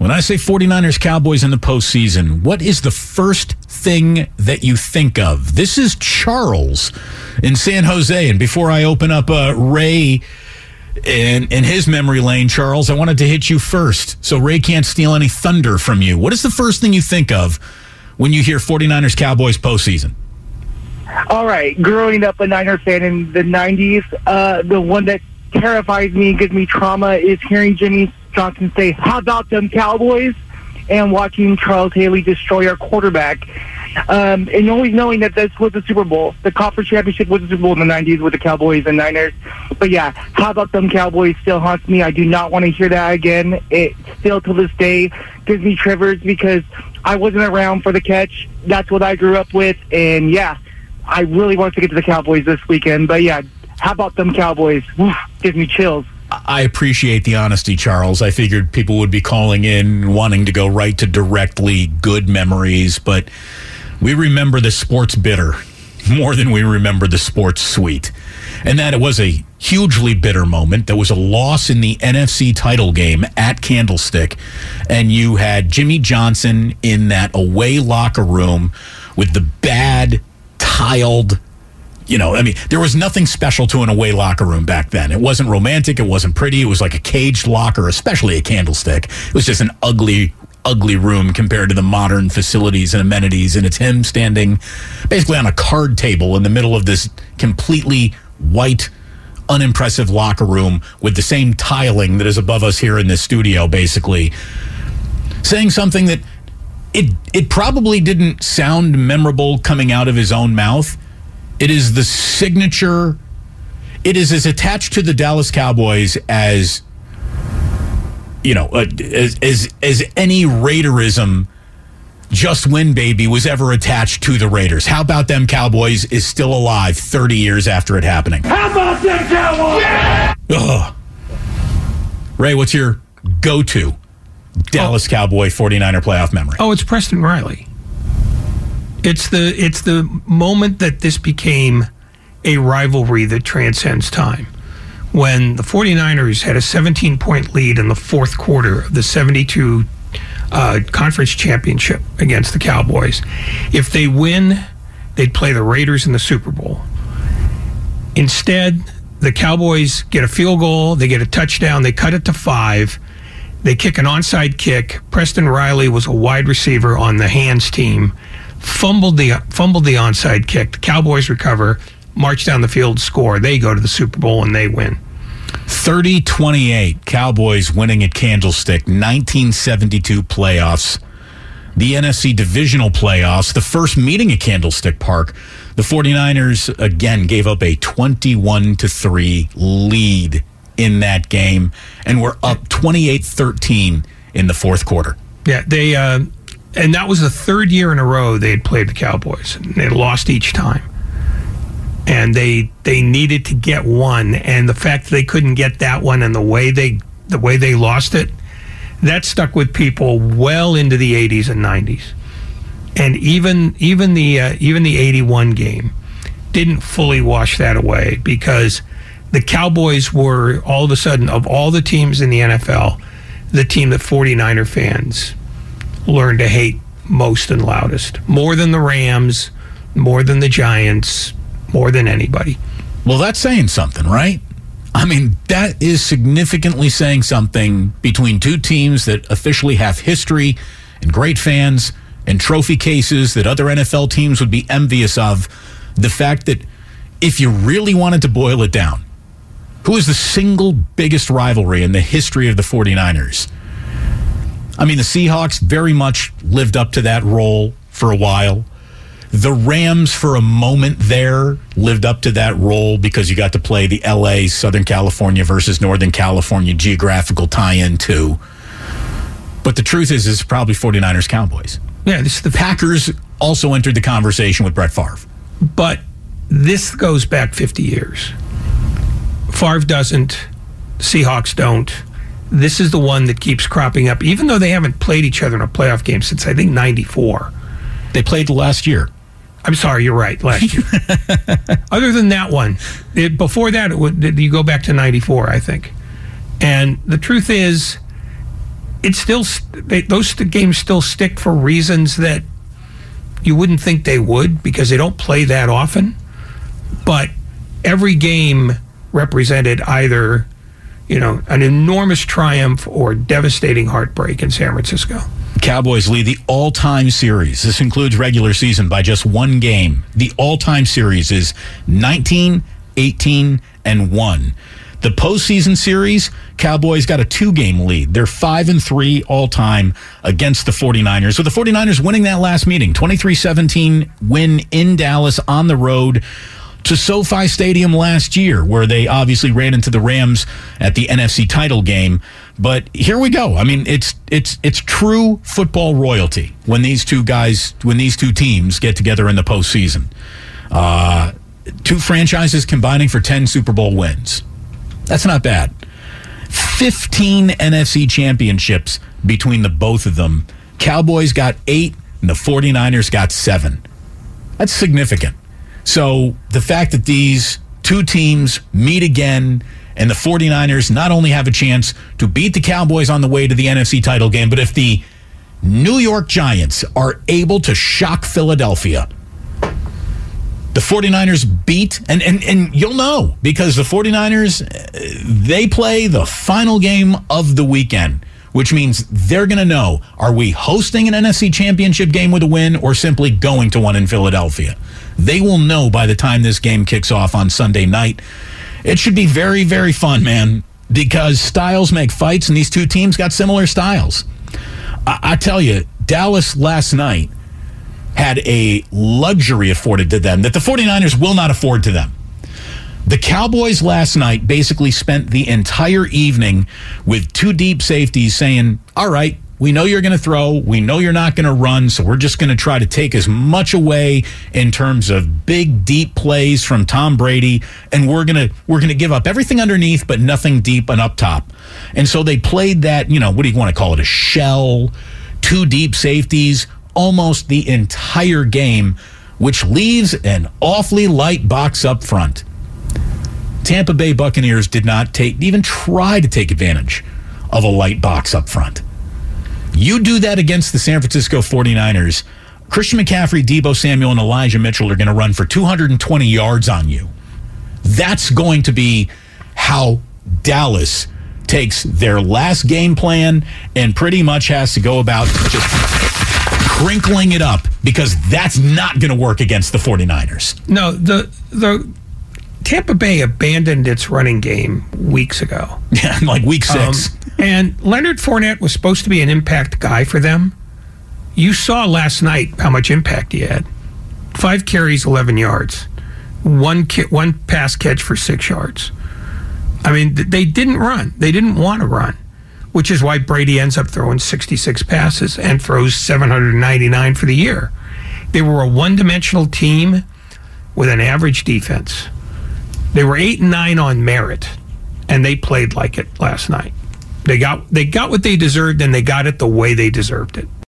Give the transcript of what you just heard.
When I say 49ers Cowboys in the postseason, what is the first thing that you think of? This is Charles in San Jose. And before I open up Ray in his memory lane, Charles, I wanted to hit you first so Ray can't steal any thunder from you. What is the first thing you think of when you hear 49ers Cowboys postseason? All right. Growing up a Niner fan in the 90s, the one that terrifies me, gives me trauma, is hearing Jimmy Johnson say, "How about them Cowboys?" and watching Charles Haley destroy our quarterback. And always knowing that this was the Super Bowl. The conference championship was the Super Bowl in the 90s with the Cowboys and Niners. But yeah, how about them Cowboys still haunts me. I do not want to hear that again. It still to this day gives me trivers because I wasn't around for the catch. That's what I grew up with. And yeah, I really want to get to the Cowboys this weekend. But yeah, how about them Cowboys? Woof, gives me chills. I appreciate the honesty, Charles. I figured people would be calling in wanting to go right to directly good memories, but we remember the sports bitter more than we remember the sports sweet. And that it was a hugely bitter moment. There was a loss in the NFC title game at Candlestick, and you had Jimmy Johnson in that away locker room with the bad, tiled, there was nothing special to an away locker room back then. It wasn't romantic. It wasn't pretty. It was like a caged locker, especially a Candlestick. It was just an ugly room compared to the modern facilities and amenities. And it's him standing basically on a card table in the middle of this completely white, unimpressive locker room with the same tiling that is above us here in this studio, basically saying something that it probably didn't sound memorable coming out of his own mouth. It is the signature. It is as attached to the Dallas Cowboys as as any Raiderism, just win baby, was ever attached to the Raiders. How about them Cowboys is still alive 30 years after it happening. How about them Cowboys? Yeah! Ugh. Ray, what's your go-to Dallas Cowboy 49er playoff memory? Oh, it's Preston Riley. It's the moment that this became a rivalry that transcends time. When the 49ers had a 17-point lead in the fourth quarter of the 72 conference championship against the Cowboys. If they win, they'd play the Raiders in the Super Bowl. Instead, the Cowboys get a field goal, they get a touchdown, they cut it to 5, they kick an onside kick. Preston Riley was a wide receiver on the hands team, fumbled the onside kick. The Cowboys recover, march down the field, score. They go to the Super Bowl and they win. 30-28, Cowboys winning at Candlestick, 1972 playoffs. The NFC divisional playoffs, the first meeting at Candlestick Park. The 49ers, again, gave up a 21-3 lead in that game and were up 28-13 in the fourth quarter. Yeah, they and that was the third year in a row they had played the Cowboys. And they lost each time. And they needed to get one, and the fact that they couldn't get that one and the way they lost it, that stuck with people well into the 80s and 90s. And even the 81 game didn't fully wash that away, because the Cowboys were all of a sudden, of all the teams in the NFL, the team that 49er fans learned to hate most and loudest. More than the Rams, more than the Giants, more than anybody. Well, that's saying something, right? I mean, that is significantly saying something between two teams that officially have history and great fans and trophy cases that other NFL teams would be envious of. The fact that if you really wanted to boil it down, who is the single biggest rivalry in the history of the 49ers? I mean, the Seahawks very much lived up to that role for a while. The Rams, for a moment there, lived up to that role because you got to play the L.A., Southern California versus Northern California geographical tie-in too. But the truth is, it's probably 49ers Cowboys. Yeah, this is the Packers also entered the conversation with Brett Favre. But this goes back 50 years. Favre doesn't. Seahawks don't. This is the one that keeps cropping up, even though they haven't played each other in a playoff game since, I think, 94. They played last year. I'm sorry, you're right, last year. Other than that one, before that, you go back to 94, I think. And the truth is, it's still those games still stick for reasons that you wouldn't think they would, because they don't play that often. But every game represented either, an enormous triumph or devastating heartbreak in San Francisco. Cowboys lead the all-time series. This includes regular season by just one game. The all-time series is 19, 18, and 1. The postseason series, Cowboys got a 2-game lead. They're 5-3 all-time against the 49ers. With the 49ers winning that last meeting, 23-17 win in Dallas on the road to SoFi Stadium last year, where they obviously ran into the Rams at the NFC title game. But here we go. I mean, it's true football royalty when these two teams get together in the postseason. Two franchises combining for 10 Super Bowl wins. That's not bad. 15 NFC championships between the both of them. Cowboys got 8, and the 49ers got 7. That's significant. So the fact that these two teams meet again, and the 49ers not only have a chance to beat the Cowboys on the way to the NFC title game, but if the New York Giants are able to shock Philadelphia, the 49ers beat, and you'll know, because the 49ers, they play the final game of the weekend, which means they're going to know, are we hosting an NFC championship game with a win or simply going to one in Philadelphia? They will know by the time this game kicks off on Sunday night. It should be very, very fun, man, because styles make fights, and these two teams got similar styles. I tell you, Dallas last night had a luxury afforded to them that the 49ers will not afford to them. The Cowboys last night basically spent the entire evening with two deep safeties saying, all right, we know you're going to throw, we know you're not going to run, so we're just going to try to take as much away in terms of big, deep plays from Tom Brady, and we're going to give up everything underneath but nothing deep and up top. And so they played that, what do you want to call it, a shell, two deep safeties, almost the entire game, which leaves an awfully light box up front. Tampa Bay Buccaneers did not even try to take advantage of a light box up front. You do that against the San Francisco 49ers, Christian McCaffrey, Deebo Samuel, and Elijah Mitchell are going to run for 220 yards on you. That's going to be how Dallas takes their last game plan and pretty much has to go about just crinkling it up, because that's not going to work against the 49ers. No, the Tampa Bay abandoned its running game weeks ago. Yeah, like week 6. And Leonard Fournette was supposed to be an impact guy for them. You saw last night how much impact he had. 5 carries, 11 yards. One pass catch for 6 yards. I mean, they didn't run. They didn't want to run, which is why Brady ends up throwing 66 passes and throws 799 for the year. They were a one-dimensional team with an average defense. They were 8-9 on merit, and they played like it last night. They got what they deserved, and they got it the way they deserved it.